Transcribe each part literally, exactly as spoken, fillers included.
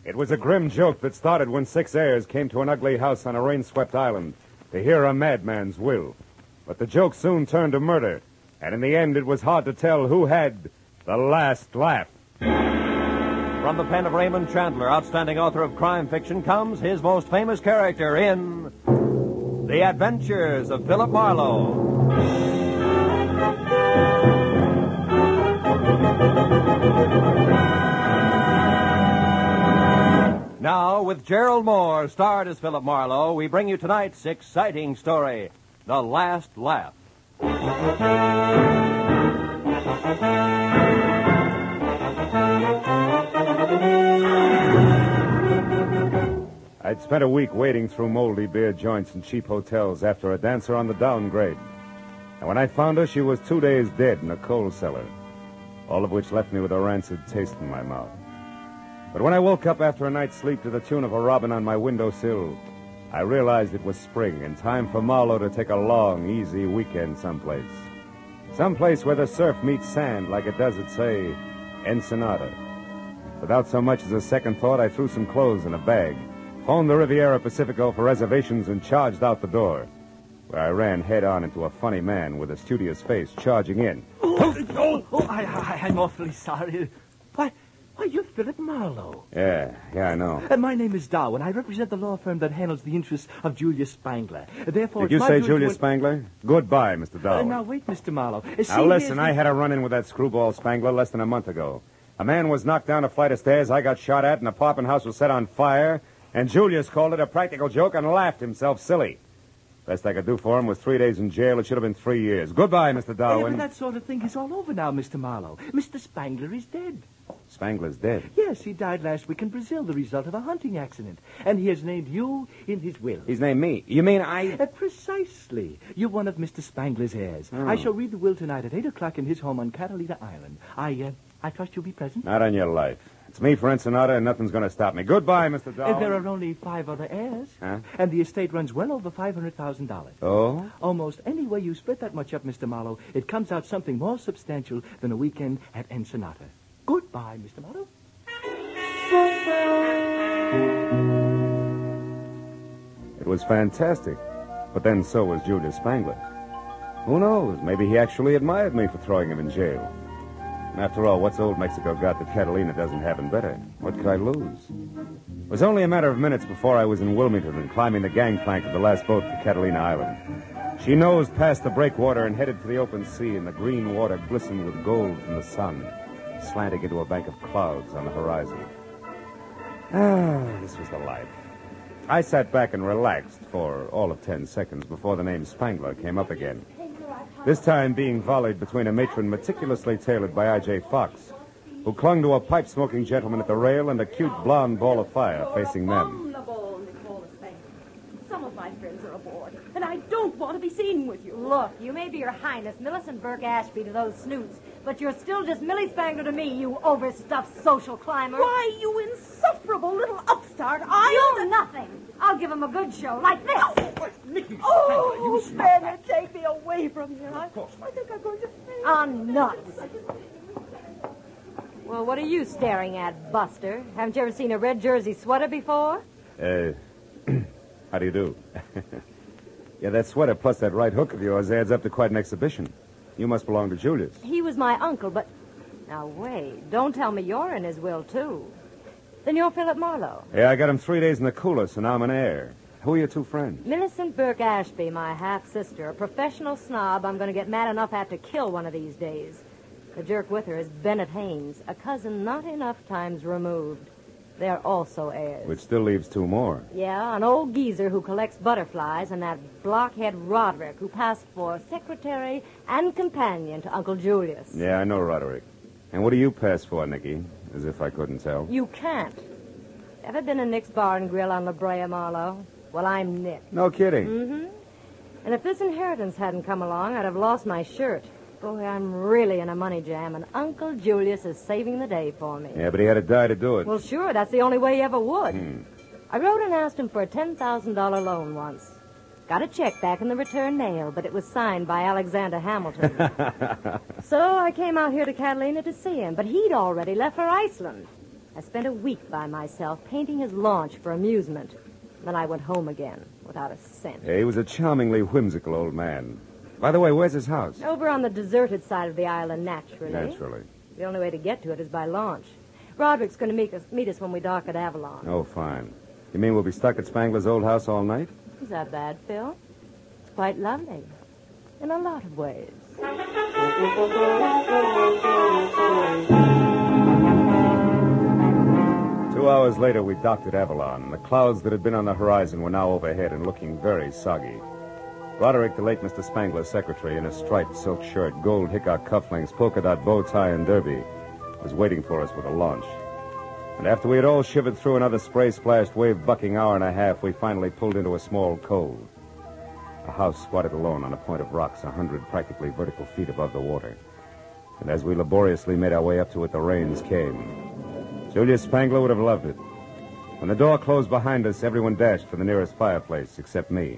It was a grim joke that started when six heirs came to an ugly house on a rain-swept island to hear a madman's will. But the joke soon turned to murder, and in the end it was hard to tell who had the last laugh. From the pen of Raymond Chandler, outstanding author of crime fiction, comes his most famous character in The Adventures of Philip Marlowe. Now, with Gerald Moore, starred as Philip Marlowe, we bring you tonight's exciting story, The Last Laugh. I'd spent a week wading through moldy beer joints and cheap hotels after a dancer on the downgrade. And when I found her, she was two days dead in a coal cellar, all of which left me with a rancid taste in my mouth. But when I woke up after a night's sleep to the tune of a robin on my windowsill, I realized it was spring and time for Marlowe to take a long, easy weekend someplace. Someplace where the surf meets sand like it does at, say, Ensenada. Without so much as a second thought, I threw some clothes in a bag, phoned the Riviera Pacifico for reservations, and charged out the door, where I ran head-on into a funny man with a studious face charging in. Oh, oh, oh I, I, I'm awfully sorry. Why, why, you're Philip Marlowe. Yeah, yeah, I know. Uh, my name is Darwin. I represent the law firm that handles the interests of Julius Spangler. Therefore, Did you it's my say duty Julius to... Spangler? Goodbye, Mister Uh, Darwin. now, wait, Mister Marlowe. Uh, see, now, listen, here's I the- had a run-in with that screwball Spangler less than a month ago. A man was knocked down a flight of stairs, I got shot at, and the apartment house was set on fire, and Julius called it a practical joke and laughed himself silly. Best I could do for him was three days in jail. It should have been three years. Goodbye, Mister Uh, Darwin. but that sort of thing is all over now, Mister Marlowe. Mister Spangler is dead. Spangler's dead. Yes, he died last week in Brazil, the result of a hunting accident. And he has named you in his will. He's named me. You mean I... Uh, precisely. You're one of Mister Spangler's heirs. Oh. I shall read the will tonight at eight o'clock in his home on Catalina Island. I, uh, I trust you'll be present. Not on your life. It's me for Ensenada, and nothing's going to stop me. Goodbye, Mister Darwin. Uh, there are only five other heirs. Huh? And the estate runs well over five hundred thousand dollars. Oh? Almost any way you split that much up, Mister Marlowe, it comes out something more substantial than a weekend at Ensenada. Goodbye, Mister Marlowe. It was fantastic. But then so was Julius Spangler. Who knows? Maybe he actually admired me for throwing him in jail. After all, what's old Mexico got that Catalina doesn't have in better? What could I lose? It was only a matter of minutes before I was in Wilmington and climbing the gangplank of the last boat for Catalina Island. She nosed past the breakwater and headed for the open sea, and the green water glistened with gold from the sun, slanting into a bank of clouds on the horizon. Ah, this was the life. I sat back and relaxed for all of ten seconds before the name Spangler came up again. This time being volleyed between a matron meticulously tailored by I J Fox, who clung to a pipe-smoking gentleman at the rail, and a cute blonde ball of fire facing them. Some of my friends are aboard, and I don't want to be seen with you. Look, you may be Your Highness Millicent Burke Ashby to those snoots, but you're still just Millie Spangler to me, you overstuffed social climber. Why, you insufferable little upstart. I... You're nothing. I'll give him a good show, like this. Oh, Nicky Oh, Bennett, take me away from here. I, I think I'm going to faint. I'm nuts. Well, what are you staring at, Buster? Haven't you ever seen a red jersey sweater before? Uh, how do you do? Yeah, that sweater plus that right hook of yours adds up to quite an exhibition. You must belong to Julius. He was my uncle, but... Now, wait. Don't tell me you're in his will, too. Then you're Philip Marlowe. Yeah, I got him three days in the cooler, so now I'm an heir. Who are your two friends? Millicent Burke Ashby, my half-sister, a professional snob I'm going to get mad enough I have to kill one of these days. The jerk with her is Bennett Haynes, a cousin not enough times removed. They're also heirs. Which still leaves two more. Yeah, an old geezer who collects butterflies and that blockhead Roderick who passed for secretary and companion to Uncle Julius. Yeah, I know Roderick. And what do you pass for, Nicky? As if I couldn't tell. You can't. Ever been to Nick's Bar and Grill on La Brea, Marlowe? Well, I'm Nick. No kidding. Mm-hmm. And if this inheritance hadn't come along, I'd have lost my shirt. Boy, I'm really in a money jam, and Uncle Julius is saving the day for me. Yeah, but he had to die to do it. Well, sure, that's the only way he ever would. Hmm. I wrote and asked him for a ten thousand dollars loan once. Got a check back in the return mail, but it was signed by Alexander Hamilton. So I came out here to Catalina to see him, but he'd already left for Iceland. I spent a week by myself painting his launch for amusement. Then I went home again without a cent. Yeah, he was a charmingly whimsical old man. By the way, where's his house? Over on the deserted side of the island, naturally. Naturally. The only way to get to it is by launch. Roderick's going to meet us, meet us when we dock at Avalon. Oh, fine. You mean we'll be stuck at Spangler's old house all night? Is that bad, Phil? It's quite lovely. In a lot of ways. Two hours later, we docked at Avalon. The clouds that had been on the horizon were now overhead and looking very soggy. Roderick, the late Mister Spangler's secretary, in a striped silk shirt, gold hickok cufflinks, polka dot bow tie, and derby, was waiting for us with a launch. And after we had all shivered through another spray-splashed, wave-bucking hour and a half, we finally pulled into a small cove. A house squatted alone on a point of rocks a hundred practically vertical feet above the water. And as we laboriously made our way up to it, the rains came. Julius Spangler would have loved it. When the door closed behind us, everyone dashed for the nearest fireplace, except me.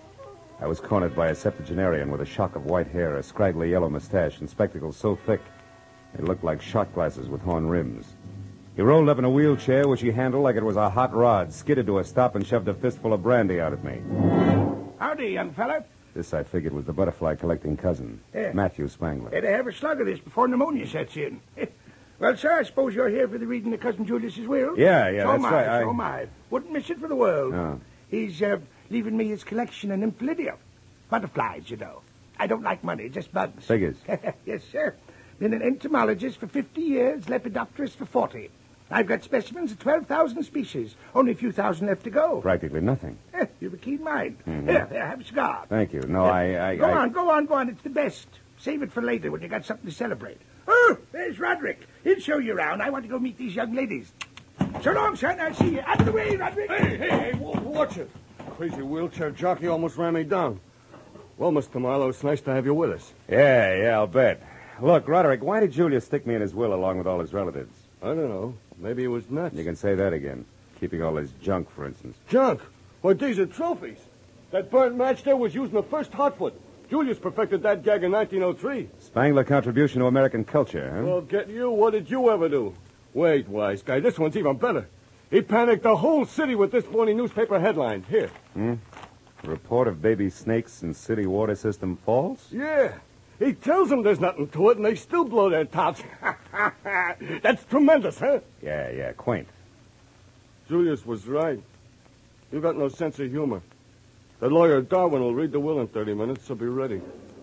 I was cornered by a septuagenarian with a shock of white hair, a scraggly yellow mustache, and spectacles so thick they looked like shot glasses with horn rims. He rolled up in a wheelchair, which he handled like it was a hot rod, skidded to a stop, and shoved a fistful of brandy out at me. Howdy, young fella. This, I figured, was the butterfly-collecting cousin, Yeah. Matthew Spangler. Better have a slug of this before pneumonia sets in. Well, sir, I suppose you're here for the reading of Cousin Julius's will? Yeah, yeah, so that's am I, right. I- So am I. Wouldn't miss it for the world. Oh. He's uh, leaving me his collection of Nymphalidia. Butterflies, you know. I don't like money, just bugs. Figures. Yes, sir. Been an entomologist for fifty years, lepidopterist for forty. I've got specimens of twelve thousand species. Only a few thousand left to go. Practically nothing. Eh, you've a keen mind. Mhm. Here, here, have a cigar. Thank you. No, I... I Go I... on, go on, go on. It's the best. Save it for later when you got something to celebrate. Oh, there's Roderick. He'll show you around. I want to go meet these young ladies. So long, son. I'll see you. Out of the way, Roderick. Hey, hey, hey, w- watch it. Crazy wheelchair jockey almost ran me down. Well, Mister Marlowe, it's nice to have you with us. Yeah, yeah, I'll bet. Look, Roderick, why did Julius stick me in his will along with all his relatives? I don't know. Maybe he was nuts. You can say that again. Keeping all his junk, for instance. Junk? Why, these are trophies. That burnt match there was used in the first Hotfoot. Julius perfected that gag in nineteen oh three. Spangler contribution to American culture, huh? Well, get you, what did you ever do? Wait, wise guy, this one's even better. He panicked the whole city with this morning newspaper headline. Here. Hmm? Report of baby snakes in city water system false? Yeah. He tells them there's nothing to it, and they still blow their tops. That's tremendous, huh? Yeah, yeah, quaint. Julius was right. You got no sense of humor. The lawyer Darwin will read the will in thirty minutes, so be ready.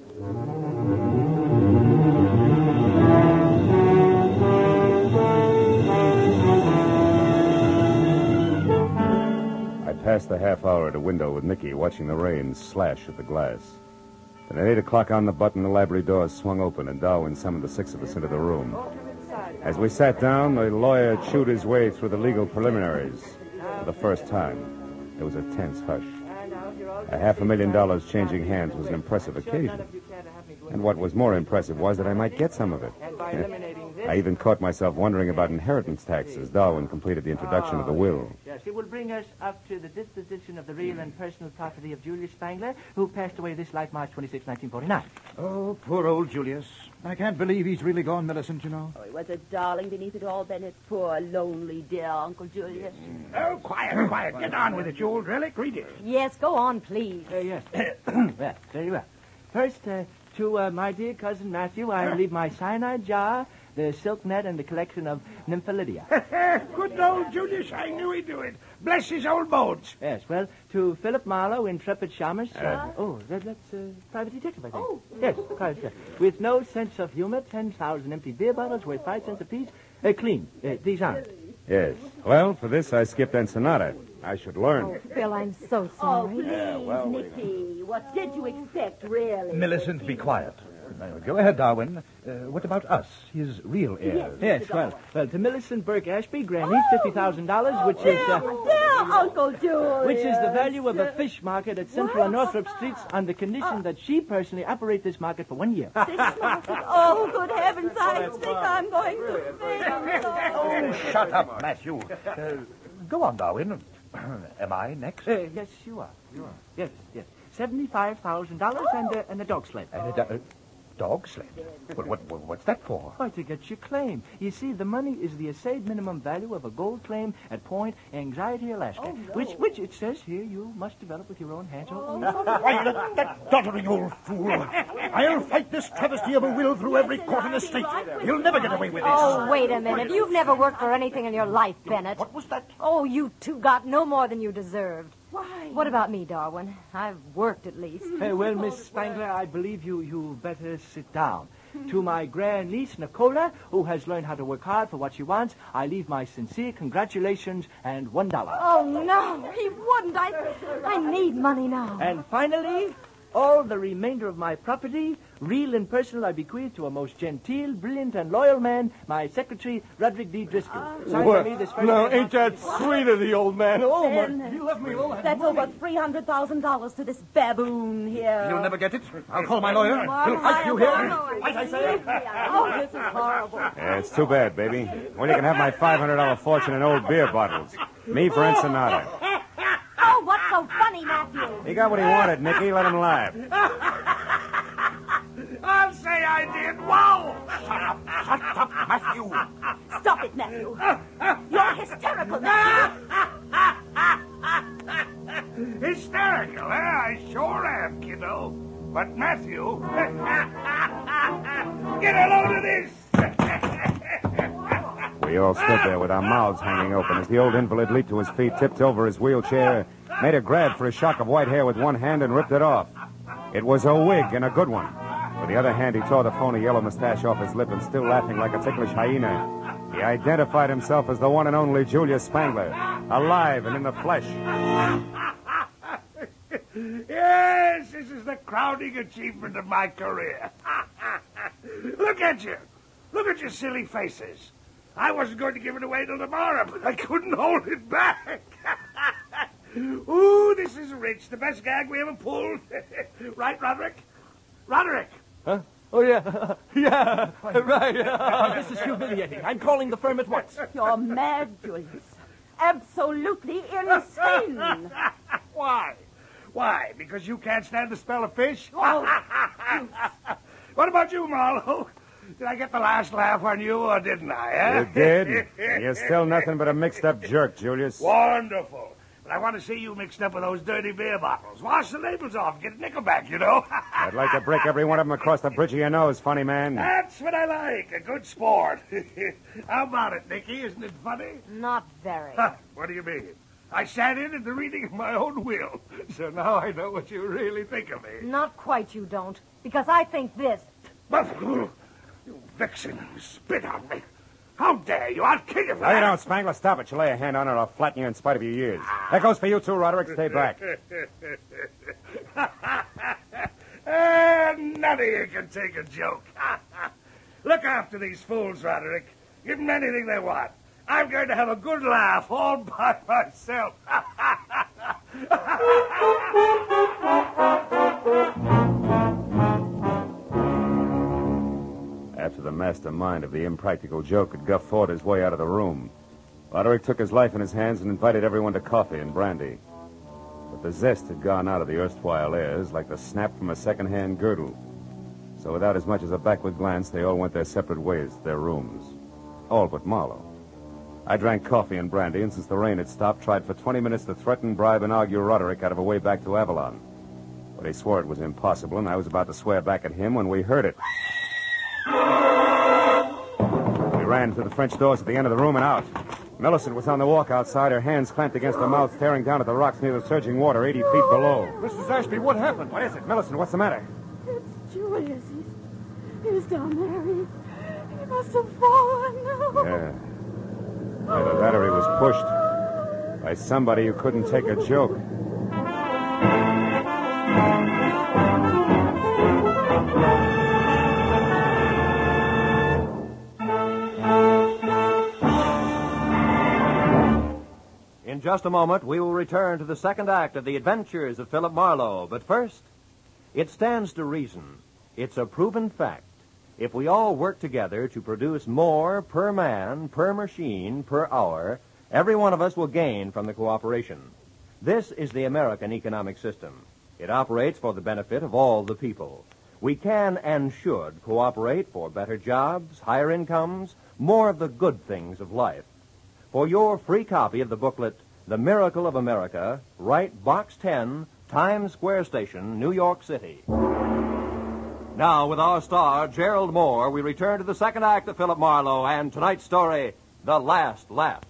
I passed the half hour at a window with Nicky, watching the rain slash at the glass. Then at eight o'clock on the button, the library doors swung open, and Darwin summoned the six of us into the room. As we sat down, the lawyer chewed his way through the legal preliminaries. For the first time, there was a tense hush. A half a million dollars changing hands was an impressive occasion. And what was more impressive was that I might get some of it. I even caught myself wondering about inheritance tax as Darwin completed the introduction of the will. Yes, it will bring us up to the disposition of the real and personal property of Julius Spangler, who passed away this life March twenty-sixth, nineteen forty-nine. Oh, poor old Julius. I can't believe he's really gone, Millicent, you know. Oh, he was a darling beneath it all, Bennett. Poor, lonely, dear Uncle Julius. Oh, quiet, quiet. Get on with it, you old relic. Read it. Yes, go on, please. Uh, yes. Well, very well. First, uh, to uh, my dear cousin Matthew, I leave my cyanide jar, the silk net, and the collection of Nymphalidia. Good old Julius. I knew he'd do it. Bless his old bones. Yes, well, to Philip Marlowe, intrepid shamus. Uh, oh, that, that's uh, private detective, I think. Oh. Yes, private detective. With no sense of humor, ten thousand empty beer bottles worth five cents apiece. Uh, clean. Uh, these aren't. Yes. Well, for this, I skipped Ensenada. I should learn. Oh, Phil, I'm so Oh, sorry. please, well, we- Nicky. What did you expect, really? Millicent, be quiet. Uh, go ahead, Darwin. Uh, what about us, his real heirs? Yes, well, well, to Millicent Burke Ashby, grant each fifty thousand dollars, which is, Dear, uh, dear Uncle Julius. which is the value of a fish market at Central and Northrop Streets on the condition that she personally operate this market for one year. Six months. Oh, good heavens, I think I'm going to faint. Oh, shut up, Matthew. Uh, go on, Darwin. Am I next? Uh, yes, you are. You are. Yes, yes. Seventy-five thousand dollars and uh, and a dog sled. And a do- uh, dog sled? What, what, what, what's that for? Why, to get your claim. You see, the money is the assayed minimum value of a gold claim at Point Anxiety, Alaska. Oh, no. Which, which it says here you must develop with your own hands. Oh, Why, that, that doddering old fool. I'll fight this travesty of a will through every court in the state. He'll never get away with this. Oh, wait a minute. You've never worked for anything in your life, Bennett. What was that? Oh, you two got no more than you deserved. Why? What about me, Darwin? I've worked at least. Hey, well, Miss Spangler, I believe you you better sit down. To my grandniece, Nicola, who has learned how to work hard for what she wants, I leave my sincere congratulations and one dollar. Oh, no, he wouldn't. I, I need money now. And finally, all the remainder of my property, real and personal, I bequeath to a most genteel, brilliant, and loyal man, my secretary, Roderick D. Driscoll. Signed by me this first Now, day of ain't that March. sweet of the old man? Oh, my... Ben, You left me all that That's money. over three hundred thousand dollars to this baboon here. You'll never get it. I'll call my lawyer. He'll fight you here. Fight, I say. Oh, this is horrible. Yeah, it's too bad, baby. Well, you can have my five hundred dollars fortune in old beer bottles. Me for Ensenada. Oh, what's so funny, Matthew? He got what he wanted, Nicky. Let him laugh. I'll say I did. Wow! Shut up. Shut up, Matthew. Stop it, Matthew. You're hysterical, Matthew. Hysterical, eh? I sure am, kiddo. But Matthew... Get a load of this! We all stood there with our mouths hanging open as the old invalid leaped to his feet, tipped over his wheelchair, made a grab for his shock of white hair with one hand, and ripped it off. It was a wig, and a good one. With the other hand, he tore the phony yellow mustache off his lip and, still laughing like a ticklish hyena, he identified himself as the one and only Julius Spangler, alive and in the flesh. Yes, this is the crowning achievement of my career. Look at you. Look at your silly faces. I wasn't going to give it away till tomorrow, but I couldn't hold it back. Ooh, this is rich. The best gag we ever pulled. Right, Roderick? Roderick! Huh? Oh, yeah. yeah, right. Uh, this is humiliating. I'm calling the firm at once. You're mad, Julius. Absolutely insane. Why? Why? Because you can't stand the smell of fish? Oh, What about you, Marlowe? Did I get the last laugh on you, or didn't I, eh? You did. You're still nothing but a mixed-up jerk, Julius. Wonderful. But I want to see you mixed up with those dirty beer bottles. Wash the labels off. Get a nickel back, you know. I'd like to break every one of them across the bridge of your nose, funny man. That's what I like. A good sport. How about it, Nicky? Isn't it funny? Not very. Huh, what do you mean? I sat in at the reading of my own will. So now I know what you really think of me. Not quite, you don't. Because I think this. You vixen. You spit on me. How dare you? I'll kill you for No, you that. don't, Spangler. Stop it. You lay a hand on her, I'll flatten you in spite of your years. That goes for you, too, Roderick. Stay back. uh, none of you can take a joke. Look after these fools, Roderick. Give them anything they want. I'm going to have a good laugh all by myself. After the mastermind of the impractical joke had guffawed his way out of the room, Roderick took his life in his hands and invited everyone to coffee and brandy. But the zest had gone out of the erstwhile airs like the snap from a second-hand girdle. So without as much as a backward glance, they all went their separate ways to their rooms. All but Marlowe. I drank coffee and brandy, and since the rain had stopped, tried for twenty minutes to threaten, bribe, and argue Roderick out of a way back to Avalon. But he swore it was impossible, and I was about to swear back at him when we heard it. We ran through the French doors at the end of the room and out. Millicent was on the walk outside, her hands clamped against her mouth, staring down at the rocks near the surging water, eighty feet below. Missus Ashby, what happened? What is it? Millicent, what's the matter? it's Julius. He's, he's down there. He, he must have fallen. Yeah. Either that or he was pushed by somebody who couldn't take a joke. In just a moment, we will return to the second act of The Adventures of Philip Marlowe. But first, it stands to reason. It's a proven fact. If we all work together to produce more per man, per machine, per hour, every one of us will gain from the cooperation. This is the American economic system. It operates for the benefit of all the people. We can and should cooperate for better jobs, higher incomes, more of the good things of life. For your free copy of the booklet, The Miracle of America, write Box ten, Times Square Station, New York City. Now, with our star, Gerald Moore, we return to the second act of Philip Marlowe and tonight's story, The Last Laugh.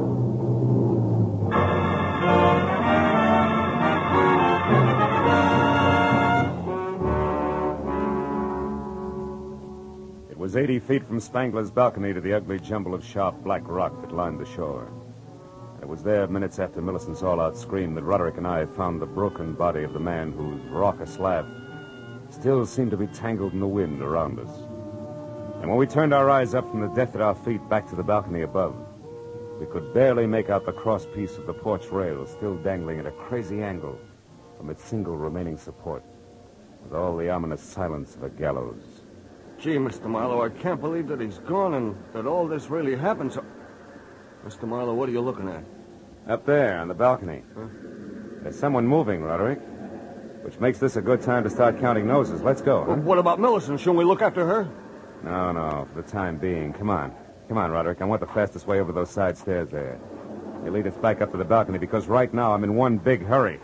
It was eighty feet from Spangler's balcony to the ugly jumble of sharp black rock that lined the shore. It was there, minutes after Millicent's all-out scream, that Roderick and I found the broken body of the man whose raucous laugh still seemed to be tangled in the wind around us. And when we turned our eyes up from the death at our feet back to the balcony above, we could barely make out the crosspiece of the porch rail still dangling at a crazy angle from its single remaining support, with all the ominous silence of a gallows. Gee, Mister Marlowe, I can't believe that he's gone and that all this really happened. So, Mister Marlowe, what are you looking at? Up there on the balcony. Huh? There's someone moving, Roderick, which makes this a good time to start counting noses. Let's go, huh? Well, what about Millicent? Shouldn't we look after her? No, no, for the time being. Come on. Come on, Roderick. I want the fastest way over those side stairs there. You lead us back up to the balcony, because right now I'm in one big hurry.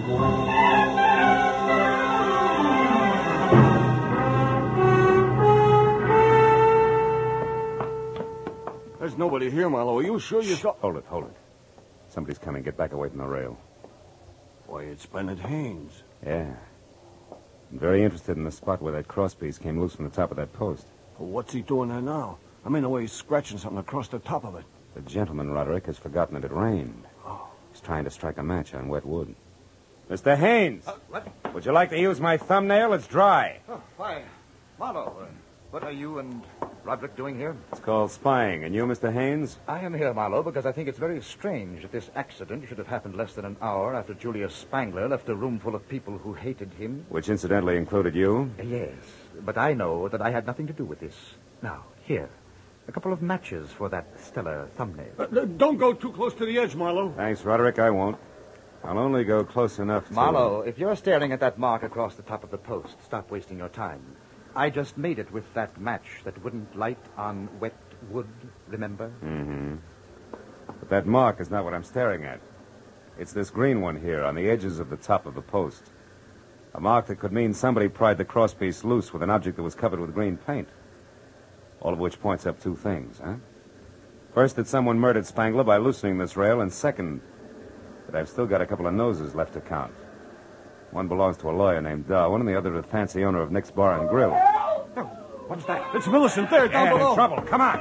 There's nobody here, Marlowe. Are you sure you saw... Hold it, hold it. Somebody's coming. Get back away from the rail. Why, it's Bennett Haynes. Yeah. I'm very interested in the spot where that crosspiece came loose from the top of that post. Well, what's he doing there now? I mean, the way he's scratching something across the top of it. The gentleman, Roderick, has forgotten that it rained. Oh. He's trying to strike a match on wet wood. Mister Haynes! Uh, what? Would you like to use my thumbnail? It's dry. Oh, why, Marlowe, uh, what are you and Roderick doing here? It's called spying. And you, Mister Haynes? I am here, Marlowe, because I think it's very strange that this accident should have happened less than an hour after Julius Spangler left a room full of people who hated him. Which incidentally included you? Uh, yes, but I know that I had nothing to do with this. Now, here, a couple of matches for that stellar thumbnail. Uh, don't go too close to the edge, Marlowe. Thanks, Roderick. I won't. I'll only go close enough to... Marlowe, if you're staring at that mark across the top of the post, stop wasting your time. I just made it with that match that wouldn't light on wet wood, remember? Mm-hmm. But that mark is not what I'm staring at. It's this green one here on the edges of the top of the post. A mark that could mean somebody pried the crosspiece loose with an object that was covered with green paint. All of which points up two things, huh? First, that someone murdered Spangler by loosening this rail, and second, that I've still got a couple of noses left to count. One belongs to a lawyer named Darwin, and the other to the fancy owner of Nick's Bar and Grill. Oh, what's that? It's Millicent there, down Yeah, below. in trouble. Come on.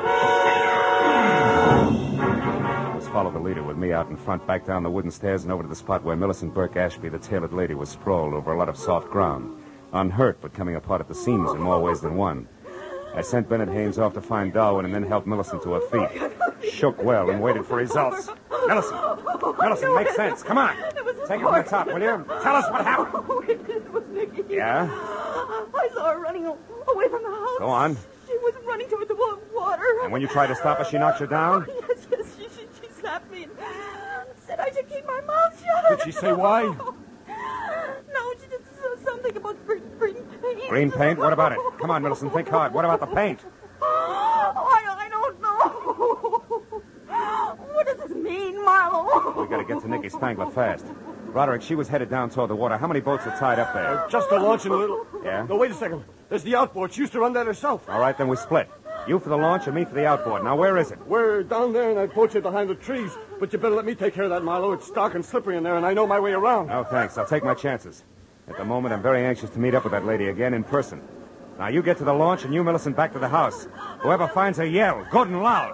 Let's follow the leader with me out in front, back down the wooden stairs and over to the spot where Millicent Burke Ashby, the tailored lady, was sprawled over a lot of soft ground. Unhurt, but coming apart at the seams in more ways than one. I sent Bennett Haynes off to find Darwin and then helped Millicent to her feet. Shook well and waited for results. Millicent! Millicent, make sense. Come on. Take it from the top, will you? Tell us what happened. Oh, it, it was Nicky. Yeah? I saw her running a- away from the house. Go on. She was running toward the wa- water. And when you tried to stop her, she knocked you down? Oh, yes, yes. She, she, she slapped me and said I should keep my mouth shut. Did she say why? No, she just said something about green, green paint. Green paint? What about it? Come on, Millicent, think hard. What about the paint? Oh, I, I don't know. What does this mean, Marlowe? We gotta get to Nicky Spangler fast. Roderick, she was headed down toward the water. How many boats are tied up there? Uh, just a launch and a little... Yeah? No, wait a second. There's the outboard. She used to run that herself. All right, then we split. You for the launch and me for the outboard. Now, where is it? We're down there in that boat shed behind the trees. But you better let me take care of that, Marlowe. It's dark and slippery in there, and I know my way around. No, thanks. I'll take my chances. At the moment, I'm very anxious to meet up with that lady again in person. Now, you get to the launch and you, Millicent, back to the house. Whoever finds her, yell, good and loud.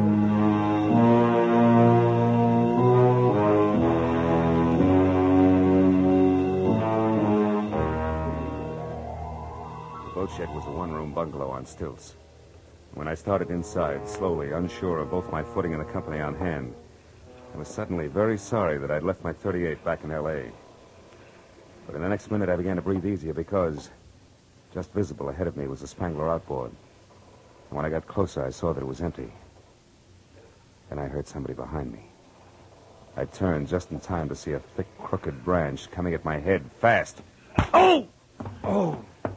The boat shed was a one-room bungalow on stilts. When I started inside, slowly, unsure of both my footing and the company on hand, I was suddenly very sorry that I'd left my thirty-eight back in L A But in the next minute, I began to breathe easier because just visible ahead of me was the Spangler outboard. And when I got closer, I saw that it was empty. Then I heard somebody behind me. I turned just in time to see a thick, crooked branch coming at my head fast. Oh! Oh!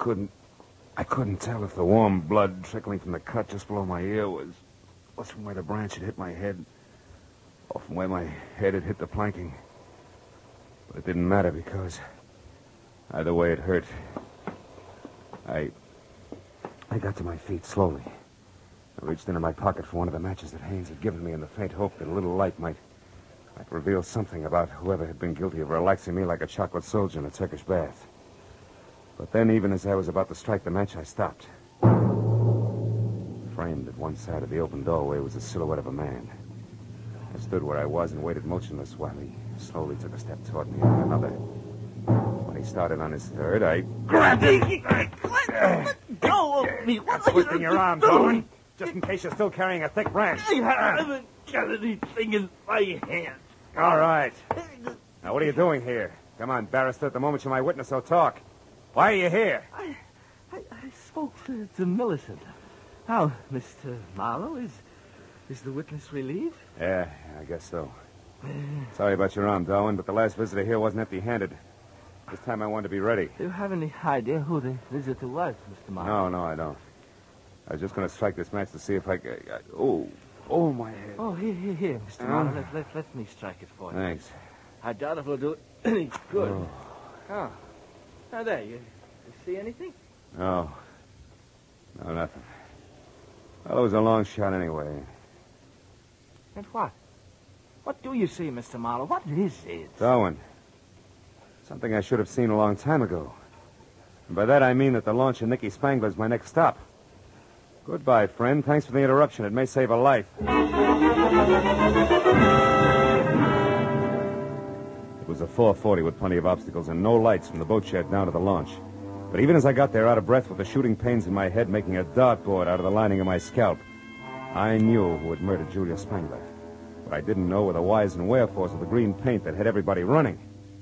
couldn't... I couldn't tell if the warm blood trickling from the cut just below my ear was... was from where the branch had hit my head, or from where my head had hit the planking. But it didn't matter because... either way it hurt. I... I got to my feet slowly. I reached into my pocket for one of the matches that Haynes had given me in the faint hope that a little light might... might reveal something about whoever had been guilty of relaxing me like a chocolate soldier in a Turkish bath. But then, even as I was about to strike the match, I stopped. Framed at one side of the open doorway was the silhouette of a man. I stood where I was and waited motionless while he slowly took a step toward me and another. When he started on his third, I grabbed him. Let go of me. What are Twisting your arm, Darwin, just in case you're still carrying a thick branch. I haven't got anything in my hand. All right. Now, what are you doing here? Come on, barrister. At the moment you're my witness, so talk. Why are you here? I, I, I spoke to, to Millicent. How, Mister Marlowe, is is the witness relieved? Yeah, I guess so. Sorry about your arm, Darwin, but the last visitor here wasn't empty-handed. This time I wanted to be ready. Do you have any idea who the visitor was, Mister Marlowe? No, no, I don't. I was just going to strike this match to see if I could... I, oh, oh, my head. Oh, here, here, here, Mister Uh, Marlowe. Let, let, let me strike it for you. Thanks. I doubt if it'll do any good. Oh. Oh. Now, there, you, you see anything? No. No, nothing. Well, it was a long shot anyway. And what? What do you see, Mister Marlowe? What is it? Darwin. Something I should have seen a long time ago. And by that I mean that the launch of Nicky Spangler is my next stop. Goodbye, friend. Thanks for the interruption. It may save a life. It was a four forty with plenty of obstacles and no lights from the boat shed down to the launch. But even as I got there, out of breath with the shooting pains in my head making a dartboard out of the lining of my scalp, I knew who had murdered Julia Spangler. What I didn't know were the whys and wherefores of the green paint that had everybody running.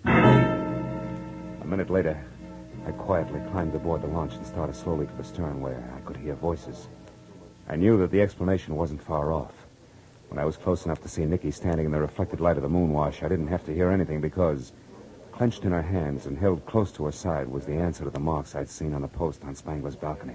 A minute later, I quietly climbed aboard the launch and started slowly for the stern where I could hear voices. I knew that the explanation wasn't far off. When I was close enough to see Nicky standing in the reflected light of the moonwash, I didn't have to hear anything because, clenched in her hands and held close to her side, was the answer to the marks I'd seen on the post on Spangler's balcony.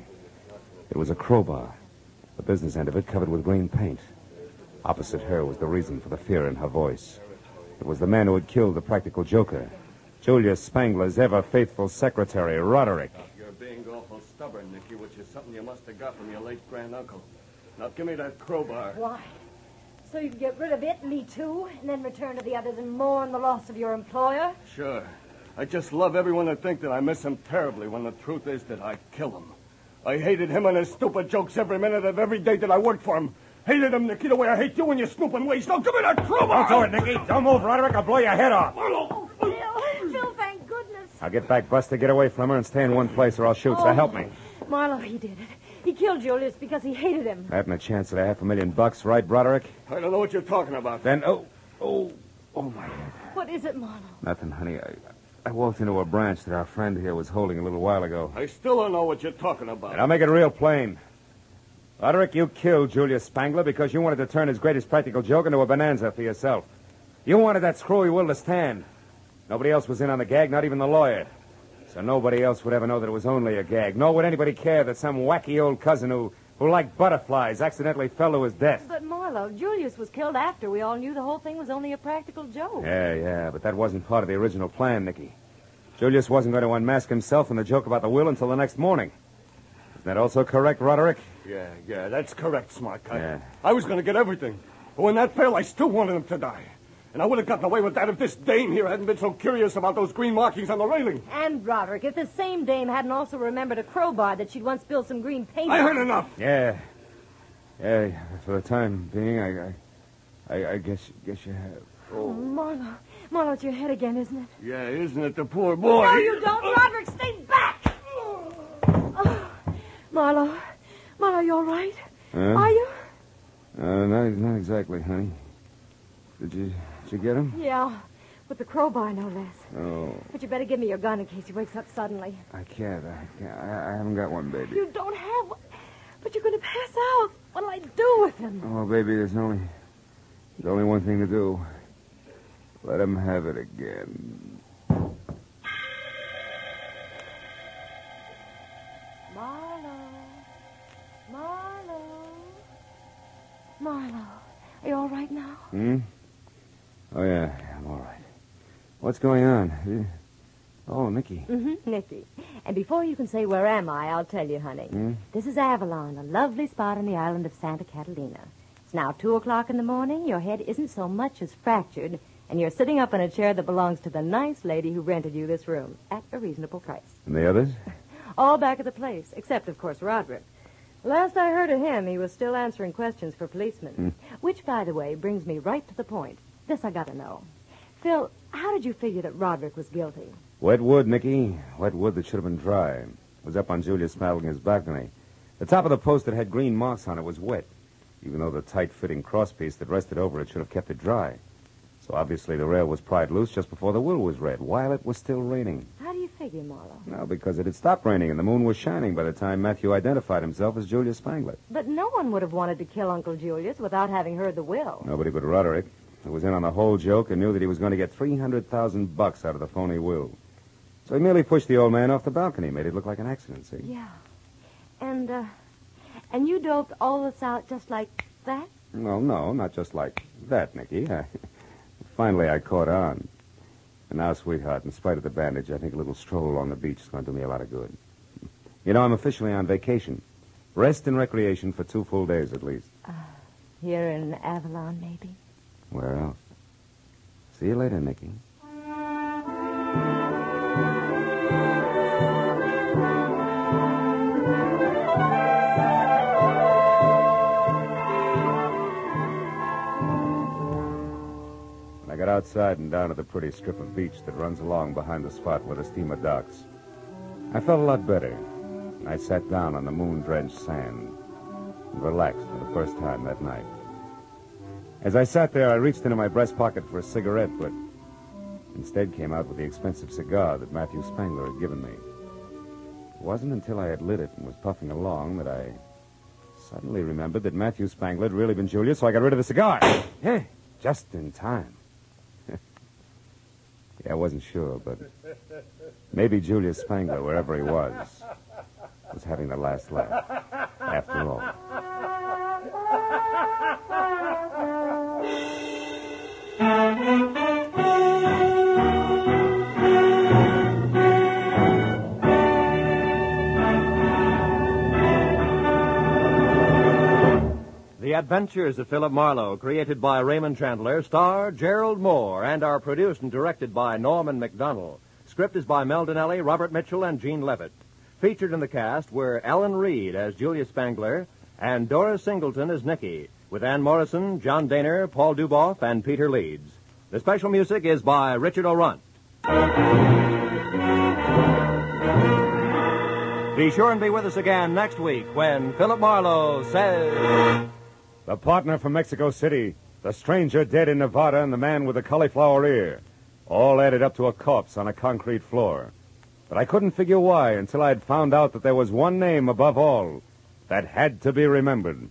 It was a crowbar, the business end of it covered with green paint. Opposite her was the reason for the fear in her voice. It was the man who had killed the practical joker, Julius Spangler's ever-faithful secretary, Roderick. You're being awful stubborn, Nicky, which is something you must have got from your late granduncle. Now, give me that crowbar. Why? So you can get rid of it, me too, and then return to the others and mourn the loss of your employer? Sure. I just love everyone to think that I miss him terribly when the truth is that I kill him. I hated him and his stupid jokes every minute of every day that I worked for him. Hated him, Nicky, the way I hate you and your snooping ways. Now, give me that crowbar! Don't do it, Nicky. Don't move, Roderick. I'll blow your head off. Oh, Phil. Phil, thank goodness. I'll get back, Buster, get away from her, and stay in one place or I'll shoot. So Oh. help me. Marlowe, he did it. He killed Julius because he hated him. That and a chance at a half a million bucks, right, Broderick? I don't know what you're talking about. Then, oh, oh, oh, my head. What is it, Marlowe? Nothing, honey. I, I walked into a branch that our friend here was holding a little while ago. I still don't know what you're talking about. And I'll make it real plain. Roderick, you killed Julius Spangler because you wanted to turn his greatest practical joke into a bonanza for yourself. You wanted that screwy will to stand. Nobody else was in on the gag, not even the lawyer. So nobody else would ever know that it was only a gag. Nor would anybody care that some wacky old cousin who, who liked butterflies accidentally fell to his death. But, Marlowe, Julius was killed after we all knew the whole thing was only a practical joke. Yeah, yeah, but that wasn't part of the original plan, Nicky. Julius wasn't going to unmask himself in the joke about the will until the next morning. Isn't that also correct, Roderick? Yeah, yeah, that's correct, Smart Guy. Yeah. I was going to get everything. But when that failed, I still wanted him to die. And I would have gotten away with that if this dame here hadn't been so curious about those green markings on the railing. And, Roderick, if the same dame hadn't also remembered a crowbar that she'd once spilled some green paint I on. heard enough. Yeah. Yeah, for the time being, I, I, I, I guess, guess you have. Oh, Marlowe. Marlowe, it's your head again, isn't it? Yeah, isn't it the poor boy? No, you don't, Roderick. Stay back. Oh, Marlowe. Marlowe, you all right? Huh? Are you? Uh, not, not exactly, honey. Did you, did you get him? Yeah, with the crowbar, no less. Oh, But you better give me your gun in case he wakes up suddenly. I can't. I can't. I, I haven't got one, baby. You don't have one. But you're going to pass out. What'll I do with him? Oh, baby, there's only, there's only one thing to do. Let him have it again. Marlowe, are you all right now? Hmm? Oh, yeah, I'm all right. What's going on? Oh, Nicky. Mm-hmm, Nicky. And before you can say, where am I, I'll tell you, honey. Hmm? This is Avalon, a lovely spot on the island of Santa Catalina. It's now two o'clock in the morning. Your head isn't so much as fractured, and you're sitting up in a chair that belongs to the nice lady who rented you this room at a reasonable price. And the others? All back at the place, except, of course, Roderick. Last I heard of him, he was still answering questions for policemen. Hmm. Which, by the way, brings me right to the point. This I gotta know. Phil, how did you figure that Roderick was guilty? Wet wood, Nicky. Wet wood that should have been dry. It was up on Julius Smallinger's balcony. The top of the post that had green marks on it was wet, even though the tight-fitting crosspiece that rested over it should have kept it dry. So obviously the rail was pried loose just before the will was read, while it was still raining. How do you figure, Marlowe? No, because it had stopped raining and the moon was shining by the time Matthew identified himself as Julius Spangler. But no one would have wanted to kill Uncle Julius without having heard the will. Nobody but Roderick, who was in on the whole joke and knew that he was going to get three hundred thousand bucks out of the phony will. So he merely pushed the old man off the balcony, made it look like an accident, see? Yeah. And, uh, and you doped all this out just like that? Well, no, not just like that, Nicky. I, finally, I caught on. And now, sweetheart, in spite of the bandage, I think a little stroll along the beach is going to do me a lot of good. You know, I'm officially on vacation. Rest and recreation for two full days at least. Uh, here in Avalon, maybe? Where else? See you later, Nicky. When I got outside and down to the pretty strip of beach that runs along behind the spot where the steamer docks, I felt a lot better. I sat down on the moon-drenched sand and relaxed for the first time that night. As I sat there, I reached into my breast pocket for a cigarette, but instead came out with the expensive cigar that Matthew Spangler had given me. It wasn't until I had lit it and was puffing along that I suddenly remembered that Matthew Spangler had really been Julius, so I got rid of the cigar. Hey, just in time. Yeah, I wasn't sure, but maybe Julius Spangler, wherever he was, was having the last laugh, after all. The Adventures of Philip Marlowe, created by Raymond Chandler, star Gerald Moore, and are produced and directed by Norman McDonnell. Script is by Mel Donnelly, Robert Mitchell, and Gene Levitt. Featured in the cast were Ellen Reed as Julius Spangler and Doris Singleton as Nicky, with Ann Morrison, John Daner, Paul Duboff, and Peter Leeds. The special music is by Richard O'Runt. Be sure and be with us again next week when Philip Marlowe says... The partner from Mexico City, the stranger dead in Nevada, and the man with the cauliflower ear. All added up to a corpse on a concrete floor. But I couldn't figure why until I'd found out that there was one name above all that had to be remembered.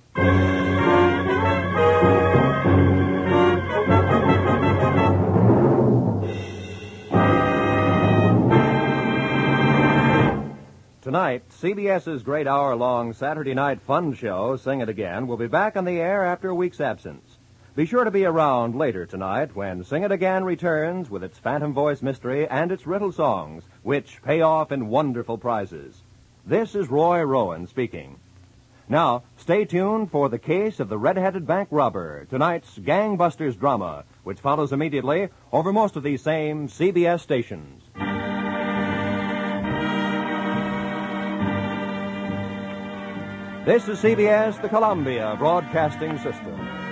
Tonight, C B S's great hour-long Saturday night fun show, Sing It Again, will be back on the air after a week's absence. Be sure to be around later tonight when Sing It Again returns with its phantom voice mystery and its riddle songs, which pay off in wonderful prizes. This is Roy Rowan speaking. Now, stay tuned for The Case of the Red-Headed Bank Robber, tonight's Gangbusters drama, which follows immediately over most of these same C B S stations. This is C B S, the Columbia Broadcasting System.